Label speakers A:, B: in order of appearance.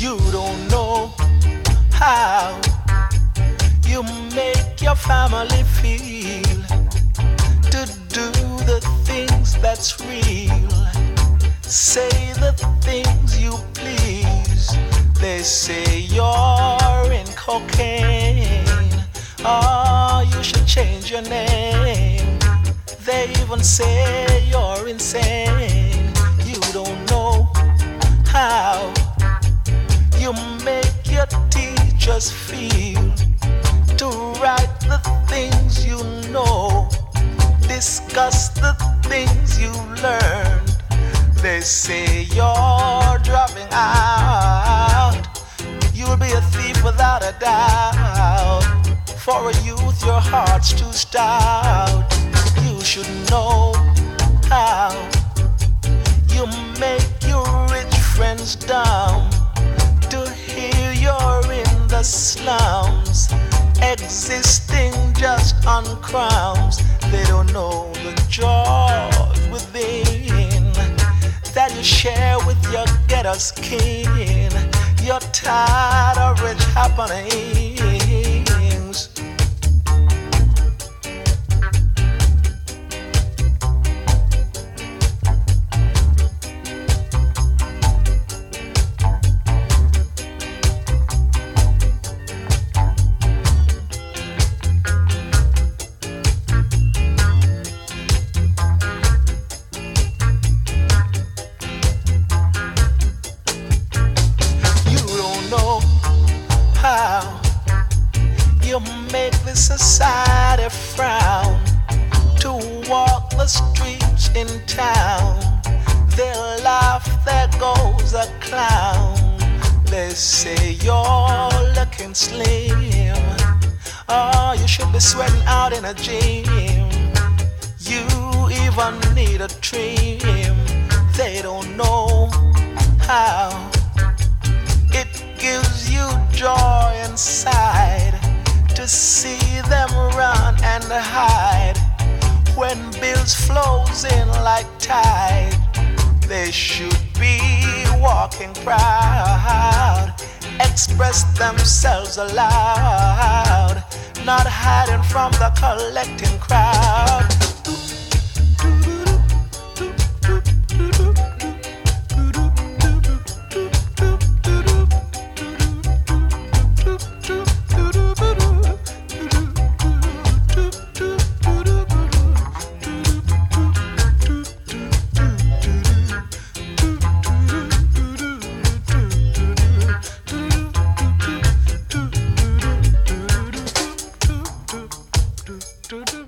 A: You don't know how you make your family feel to do the things that's real. Say the things you please. They say you're in cocaine. Oh, you should change your name. They even say you're insane. You don't know how you make your teachers feel to write the things you know, discuss the things you learned. They say you're dropping out. You'll be a thief without a doubt. For a youth, your heart's too stout. You should know how you make your rich friends dumb to hear you're in the slums, existing just on crumbs. They don't know the joy within that you share with your ghetto skin. You're tired of rich happenings. Society frown to walk the streets in town. They laugh, there goes a clown. They say you're looking slim. Oh, you should be sweating out in a gym. You even need a trim. They don't know how it gives you joy inside to see them run and hide when bills flows in like tide. They should be walking proud, express themselves aloud, not hiding from the collecting crowd. Do